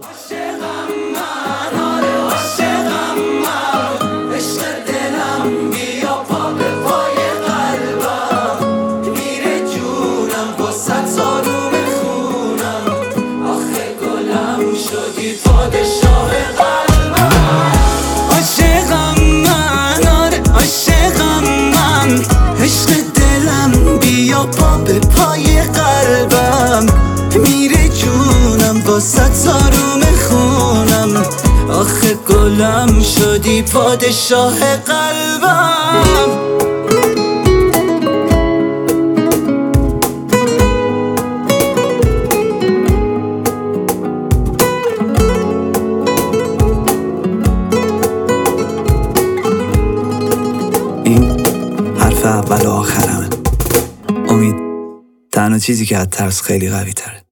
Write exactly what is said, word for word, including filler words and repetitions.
عاشقم من، آره عاشقم من، عشق دلم بیا پا به پای قلبم، میره جونم واسه آروم خونم، آخه گلم شدی پادشاه قلبم. عاشقم من، آره عاشقم من، عشق دلم بیا پا به پای قلبم، میره جونم واسه آروم خونم، آخه گلم شدی پادشاه قلبم. این حرف اول و آخرمه. امید تنها چیزی که از ترس خیلی قوی تره.